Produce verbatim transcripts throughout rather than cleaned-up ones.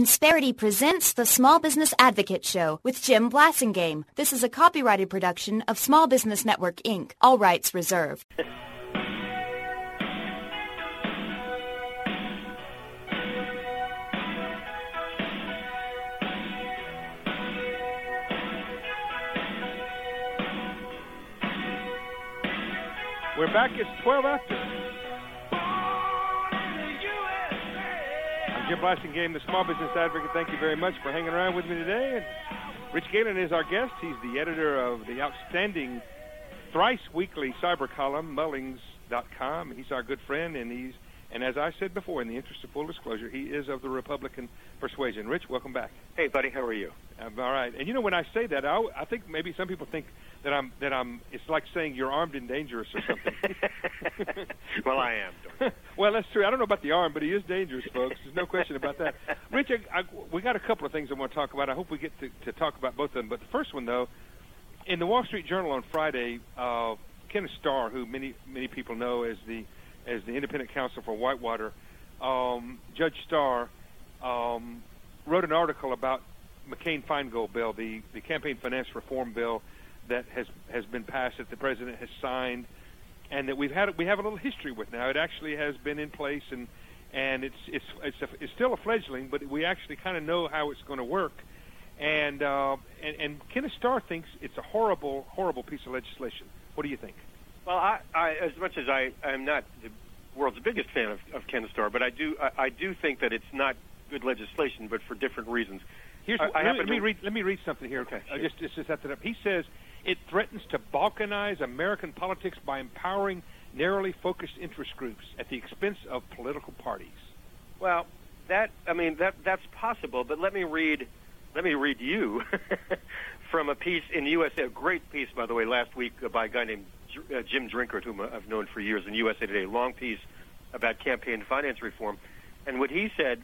Insperity presents the Small Business Advocate Show with Jim Blasingame. This is a copyrighted production of Small Business Network, Incorporated. All rights reserved. We're back. It's twelve after. I'm Jim Blasingame, the Small Business Advocate. Thank you very much for hanging around with me today. And Rich Galen is our guest. He's the editor of the outstanding thrice-weekly cyber column, Mullings dot com. He's our good friend, and he's and as I said before, in the interest of full disclosure, he is of the Republican persuasion. Rich, welcome back. Hey, buddy, how are you? I'm all right. And you know, when I say that, I, I think maybe some people think that I'm that I'm. It's like saying you're armed and dangerous or something. Well, I am. Well, that's true. I don't know about the arm, but he is dangerous, folks. There's no question about that. Rich, I, I, we got a couple of things I want to talk about. I hope we get to, to talk about both of them. But the first one, though, in the Wall Street Journal on Friday, uh, Kenneth Starr, who many many people know as the as the independent counsel for Whitewater, um, Judge Starr um, wrote an article about McCain-Feingold bill, the, the campaign finance reform bill that has has been passed, that the president has signed, and that we've had we have a little history with now. It actually has been in place, and and it's it's it's, a, it's still a fledgling, but we actually kind of know how it's going to work. And, uh, and and Kenneth Starr thinks it's a horrible, horrible piece of legislation. What do you think? Well, I, I as much as I am not the world's biggest fan of, of Kenneth Starr, but I do I, I do think that it's not good legislation, but for different reasons. Here's I, what, I let, me to... read. Let me read something here. Okay, uh, sure. just, just to set that up. He says it threatens to balkanize American politics by empowering narrowly focused interest groups at the expense of political parties. Well, that I mean that that's possible, but let me read. Let me read you from a piece in U S A, a great piece, by the way, last week by a guy named uh, Jim Drinkard, whom I've known for years, in U S A Today, a long piece about campaign finance reform. And what he said,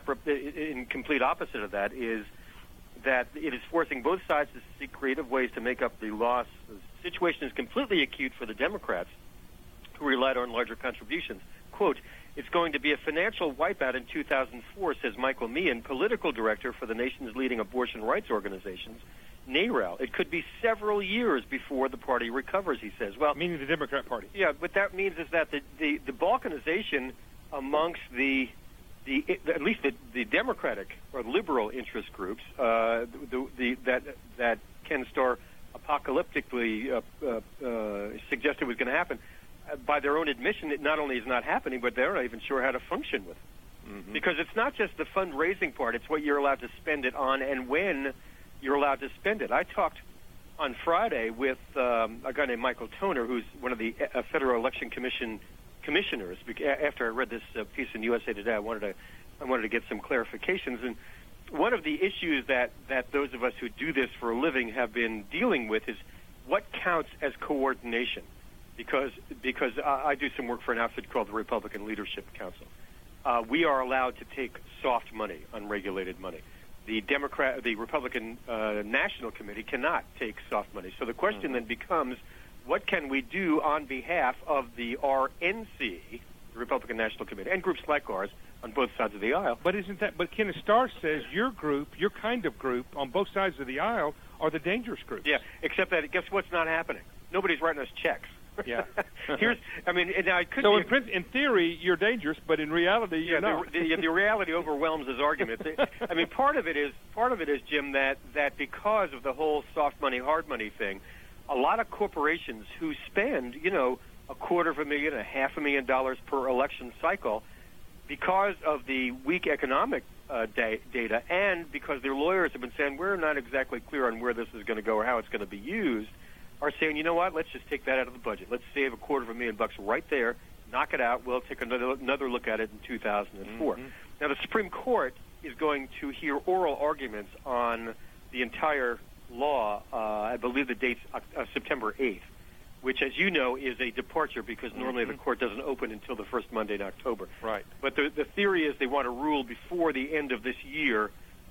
in complete opposite of that, is that it is forcing both sides to seek creative ways to make up the loss. The situation is completely acute for the Democrats, who relied on larger contributions. Quote, it's going to be a financial wipeout in two thousand four, says Michael Meehan, political director for the nation's leading abortion rights organizations, NARAL. It could be several years before the party recovers, he says. Well, meaning the Democrat Party. Yeah, what that means is that the, the, the balkanization amongst the, the at least the, the Democratic or liberal interest groups, uh, the, the, that, that Ken Starr apocalyptically uh, uh, uh, suggested was going to happen, by their own admission, it not only is not happening, but they're not even sure how to function with it. Mm-hmm. Because it's not just the fundraising part, it's what you're allowed to spend it on and when you're allowed to spend it. I talked on Friday with um, a guy named Michael Toner, who's one of the uh, Federal Election Commission commissioners. After I read this uh, piece in U S A Today, I wanted to I wanted to get some clarifications. And one of the issues that, that those of us who do this for a living have been dealing with is what counts as coordination. Because because I, I do some work for an outfit called the Republican Leadership Council. Uh, we are allowed to take soft money, unregulated money. The Democrat, the Republican uh, National Committee cannot take soft money. So the question mm-hmm. then becomes, what can we do on behalf of the R N C, the Republican National Committee, and groups like ours on both sides of the aisle? But isn't that? But Kenneth Starr says your group, your kind of group, on both sides of the aisle, are the dangerous groups. Yeah, except that guess what's not happening? Nobody's writing us checks. Yeah. Here's, I mean, now it could so be. in, print, in theory, you're dangerous, but in reality, you're yeah, not. The, the, the reality overwhelms his argument. I mean, part of it is part of it is Jim that that because of the whole soft money, hard money thing, a lot of corporations who spend, you know, a quarter of a million, a half a million dollars per election cycle, because of the weak economic uh, da- data, and because their lawyers have been saying we're not exactly clear on where this is going to go or how it's going to be used, are saying, you know what, let's just take that out of the budget. Let's save a quarter of a million bucks right there, knock it out. We'll take another another look at it in two thousand four. Mm-hmm. Now, the Supreme Court is going to hear oral arguments on the entire law. Uh, I believe the date's uh, September eighth, which, as you know, is a departure because normally mm-hmm. the court doesn't open until the first Monday in October. Right. But the, the theory is they want to rule before the end of this year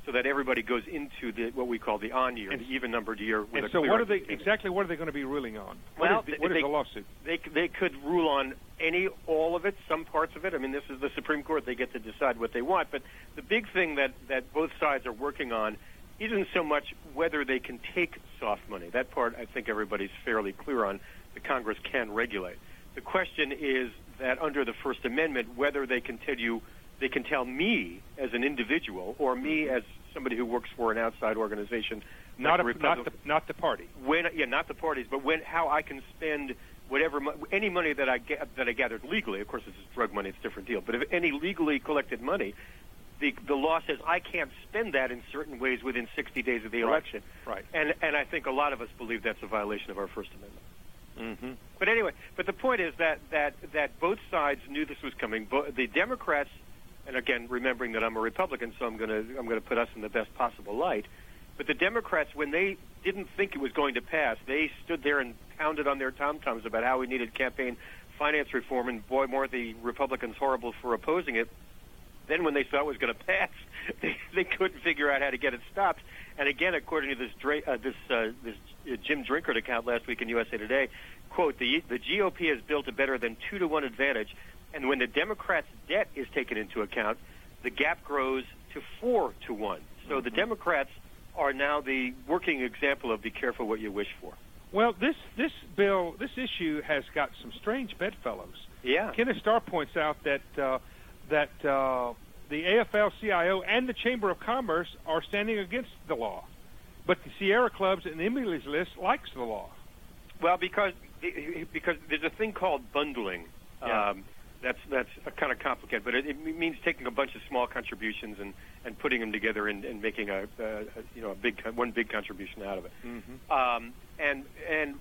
so that everybody goes into the what we call the on year, the even-numbered year. With and a so clear what are they understanding. exactly? What are they going to be ruling on? What Well, is the, they- what is they- the lawsuit? They they could rule on any, all of it, some parts of it. I mean, this is the Supreme Court. They get to decide what they want. But the big thing that, that both sides are working on isn't so much whether they can take soft money. That part, I think everybody's fairly clear on. The Congress can regulate. The question is that under the First Amendment, whether they can tell you, they can tell me as an individual or me as somebody who works for an outside organization, Not like a, the not Republic- the not the party. when yeah, not the parties, but when how I can spend whatever mo- any money that I get, that I gathered legally. Of course, this is drug money; it's a different deal. But if any legally collected money, the the law says I can't spend that in certain ways within sixty days of the Right. election. Right. And and I think a lot of us believe that's a violation of our First Amendment. Mm-hmm. But anyway, but the point is that that that both sides knew this was coming. Bo- the Democrats, and again, remembering that I'm a Republican, so I'm going to I'm going to put us in the best possible light. But the Democrats, when they didn't think it was going to pass, they stood there and pounded on their tom-toms about how we needed campaign finance reform, and boy, more the Republicans horrible for opposing it. Then when they saw it was going to pass, they, they couldn't figure out how to get it stopped. And again, according to this Dra- uh, this uh, this uh, Jim Drinkard account last week in U S A Today, quote, the the G O P has built a better than two to one advantage, and when the Democrats' debt is taken into account, the gap grows to four to one. So Mm-hmm. the Democrats are now the working example of be careful what you wish for. Well, this this bill, this issue has got some strange bedfellows. Yeah. Kenneth Starr points out that uh, that uh, the A F L C I O and the Chamber of Commerce are standing against the law, but the Sierra Clubs and Emily's List likes the law. Well, because because there's a thing called bundling. Yeah. Um, that's that's kind of complicated, but it, it means taking a bunch of small contributions and, and putting them together and, and making a, a, a you know a big one big contribution out of it. Mm-hmm. Um, and and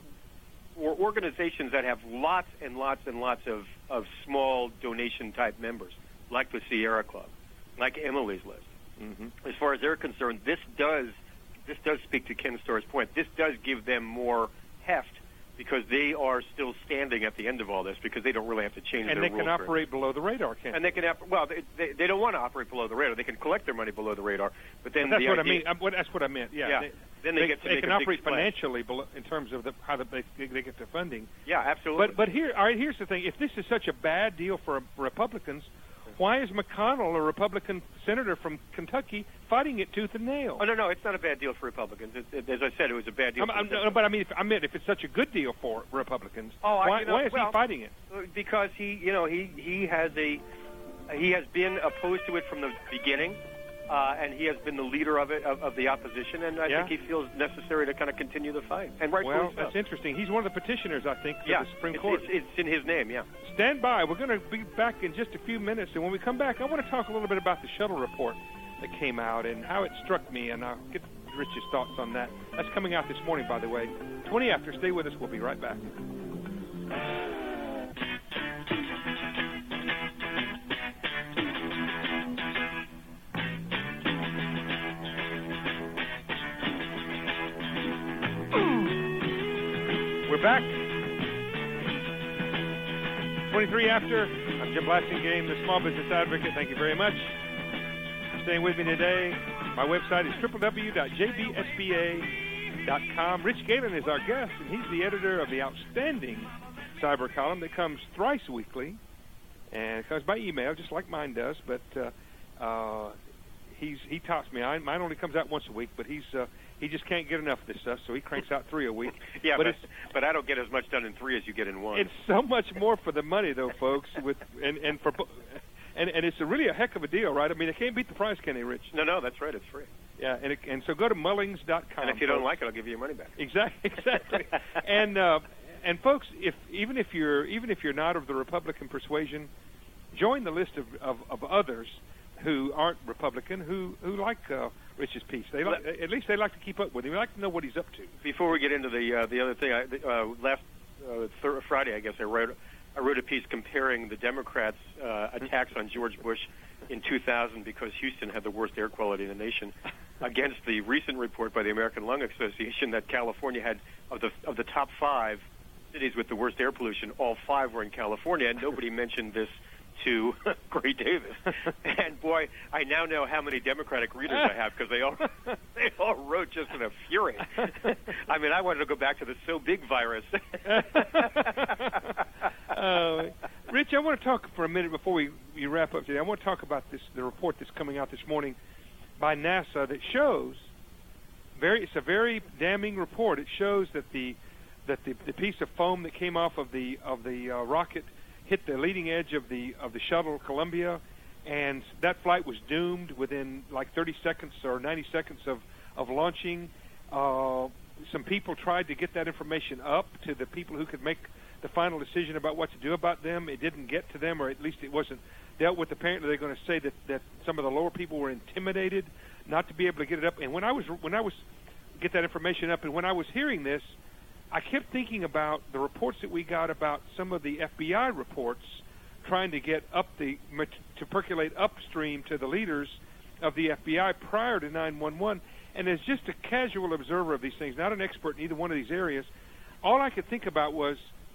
or organizations that have lots and lots and lots of, of small donation type members, like the Sierra Club, like Emily's List. Mm-hmm. As far as they're concerned, this does this does speak to Ken Starr's point. This does give them more heft because they are still standing at the end of all this because they don't really have to change And their they rules. can operate below the radar, can't And they can op- well, they, they, they don't want to operate below the radar. They can collect their money below the radar, but then But that's the what idea, I mean. I'm, what, that's what I meant. Yeah. Yeah. They, then they, get to they make can a big operate splash. financially below, in terms of the, how the, they, they get their funding. Yeah, absolutely. But but here, all right. Here's the thing: if this is such a bad deal for Republicans, why is McConnell, a Republican senator from Kentucky, fighting it tooth and nail? Oh no, no, it's not a bad deal for Republicans. It, it, as I said, it was a bad deal. I'm, for I'm, the no, but I mean, if, I meant if it's such a good deal for Republicans, Oh, I- why, you know, why is well- he fighting it? because he, you know, he he has a he has been opposed to it from the beginning, uh, and he has been the leader of it of, of the opposition, and I Yeah. think he feels necessary to kind of continue the fight. And rightfully Well, so. that's interesting. He's one of the petitioners, I think, to yeah, the Supreme it's, Court. It's, it's in his name. Yeah. Stand by. We're going to be back in just a few minutes, and when we come back, I want to talk a little bit about the shuttle report that came out and how it struck me, and I'll get Rich's thoughts on that. That's coming out this morning, by the way. twenty after. Stay with us. We'll be right back. We're back. twenty-three after. I'm Jim Blasingame, the Small Business Advocate. Thank you very much for staying with me today. My website is w w w dot j b s b a dot com. Rich Galen is our guest, and he's the editor of the outstanding cyber column that comes thrice weekly, and it comes by email, just like mine does. But uh, uh, he's he tops me. I, mine only comes out once a week, but he's uh, he just can't get enough of this stuff, so he cranks out three a week. Yeah, but but, it's but I don't get as much done in three as you get in one. it's so much more for the money, though, folks. With and and for and and it's a really a heck of a deal, right? I mean, they can't beat the price, can they, Rich? no, no, that's right. It's free. Yeah, and it, and so go to Mullings dot com. And if you don't folks. like it, I'll give you your money back. Exactly, exactly. and uh, and folks, if even if you're even if you're not of the Republican persuasion, join the list of, of, of others who aren't Republican who who like uh, Rich's piece. They like, at least they like to keep up with him. They like to know what he's up to. Before we get into the uh, the other thing, I, uh, last uh, thir- Friday, I guess I wrote I wrote a piece comparing the Democrats' uh, attacks on George Bush in two thousand because Houston had the worst air quality in the nation, against the recent report by the American Lung Association that California had of the of the top five cities with the worst air pollution, all five were in California, and nobody mentioned this to Gray Davis. And boy, I now know how many Democratic readers I have because they all they all wrote just in a fury. I mean, I wanted to go back to the so big virus. uh, Rich, I want to talk for a minute before we, we wrap up today. I want to talk about this the report that's coming out this morning by NASA that shows very it's a very damning report. It shows that the that the, the piece of foam that came off of the of the uh, rocket hit the leading edge of the of the shuttle Columbia, and that flight was doomed within like thirty seconds or ninety seconds of of launching. Uh, some people tried to get that information up to the people who could make the final decision about what to do about them. It didn't get to them, or at least it wasn't dealt with. Apparently, they're going to say that, that some of the lower people were intimidated not to be able to get it up. And when I was when I was get that information up, and when I was hearing this, I kept thinking about the reports that we got about some of the F B I reports trying to get up the to percolate upstream to the leaders of the F B I prior to nine one one. And as just a casual observer of these things, not an expert in either one of these areas, all I could think about was,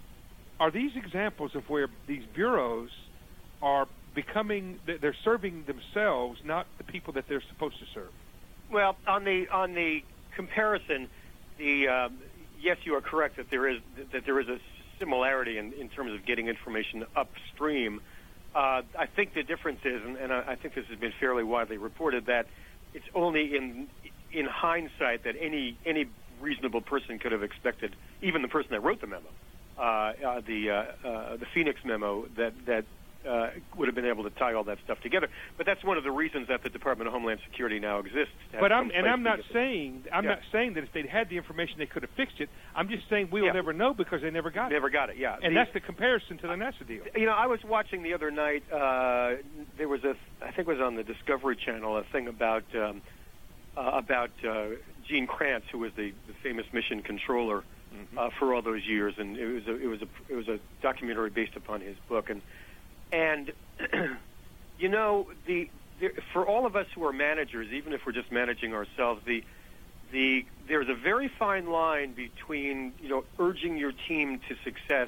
are these examples of where these bureaus are becoming, they're serving themselves, not the people that they're supposed to serve? Well, on the on the comparison, the um, yes, you are correct that there is that there is a similarity in, in terms of getting information upstream. Uh, I think the difference is, and, and I think this has been fairly widely reported, that it's only in in hindsight that any any reasonable person could have expected, even the person that wrote the memo, uh, uh, the uh, uh, the Phoenix memo, that that uh, would have been able to tie all that stuff together. But that's one of the reasons that the Department of Homeland Security now exists. But I'm and I'm not saying I'm yeah. not saying that if they'd had the information they could have fixed it. I'm just saying we will yeah. never know because they never got never it. Never got it. Yeah, and the, that's the comparison to the NASA deal. You know, I was watching the other night. Uh, there was a, I think it was on the Discovery Channel, a thing about um, uh, about uh, Gene Kranz, who was the, the famous mission controller mm-hmm. uh, for all those years, and it was a, it was a it was a documentary based upon his book, and and you know the, the for all of us who are managers, even if we're just managing ourselves, the the there's a very fine line between you know urging your team to success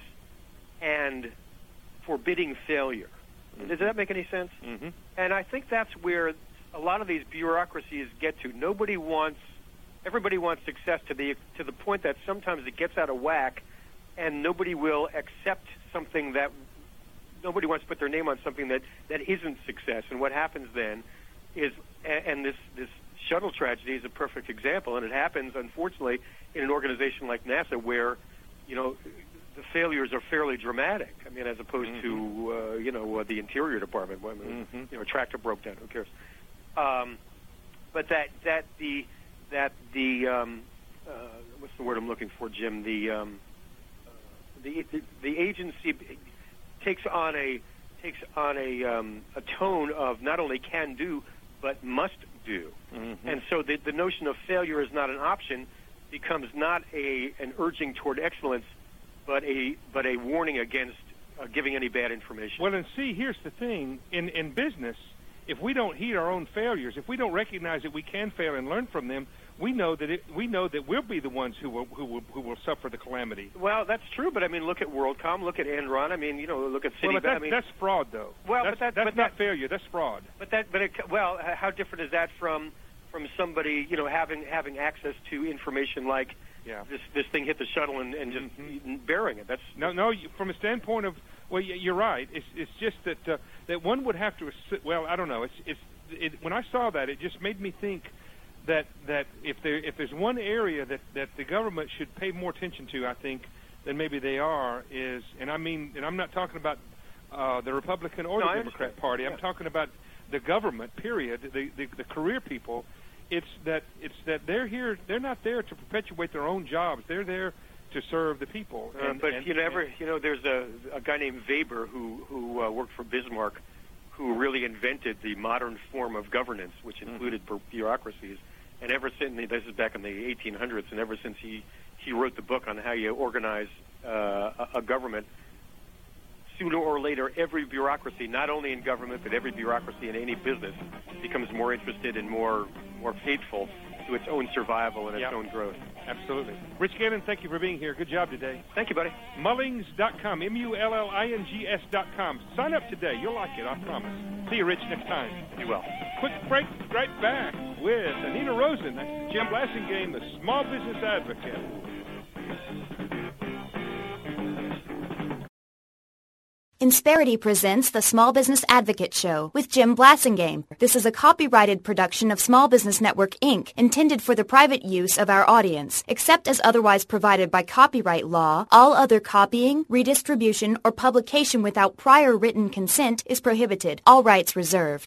and forbidding failure. Mm-hmm. Does that make any sense? Mm-hmm. And I think that's where a lot of these bureaucracies get to. Nobody wants, everybody wants success to the to the point that sometimes it gets out of whack, and nobody will accept something that nobody wants to put their name on something that, that isn't success. And what happens then is, and this this shuttle tragedy is a perfect example, and it happens unfortunately in an organization like NASA where, you know, the failures are fairly dramatic. I mean, as opposed mm-hmm. to uh, you know uh, the Interior Department, when mm-hmm. you know a tractor broke down. Who cares? Um, but that that the that the um, uh, what's the word I'm looking for, Jim? The um, uh, the, the the agency takes on a takes on a um, a tone of not only can do but must do, mm-hmm. and so the the notion of failure is not an option, becomes not a an urging toward excellence, but a but a warning against uh, giving any bad information. Well, and see, here's the thing: in in business, if we don't heed our own failures, if we don't recognize that we can fail and learn from them, we know that it, we know that we'll be the ones who will who will who will suffer the calamity. Well, that's true, but I mean, look at WorldCom, look at Enron. I mean, you know, look at Citibank. Well, but that, I mean, that's fraud, though. Well, that's, but that, that's but not that, failure. That's fraud. But that, but it, well, how different is that from from somebody, you know, having having access to information like yeah. this this thing hit the shuttle and, and just mm-hmm. burying it? That's no, no. From a standpoint of, well, you're right. It's it's just that uh, that one would have to. Well, I don't know. It's it's it, when I saw that, it just made me think that that if there if there's one area that, that the government should pay more attention to, I think, than maybe they are, is, and I mean, and I'm not talking about uh, the Republican or no, the Democrat Party. Yeah. I'm talking about the government. Period. The, the the career people. It's that it's that they're here. They're not there to perpetuate their own jobs. They're there to serve the people. Uh, and, but and, you never, you know, there's a a guy named Weber who who uh, worked for Bismarck, who really invented the modern form of governance, which included mm-hmm. bureaucracies. And ever since, this is back in the eighteen hundreds, and ever since he, he wrote the book on how you organize uh, a, a government, sooner or later, every bureaucracy, not only in government, but every bureaucracy in any business, becomes more interested and more more faithful to its own survival and its yep. own growth. Absolutely. Rich Gannon, thank you for being here. Good job today. Thank you, buddy. Mullings dot com, M U L L I N G S dot com. Sign up today. You'll like it, I promise. See you, Rich, next time. You will. Quick break, right back with Anita Rosen. That's Jim Blasingame, the Small Business Advocate. Insperity presents the Small Business Advocate Show with Jim Blasingame. This is a copyrighted production of Small Business Network, Incorporated, intended for the private use of our audience. Except as otherwise provided by copyright law, all other copying, redistribution, or publication without prior written consent is prohibited. All rights reserved.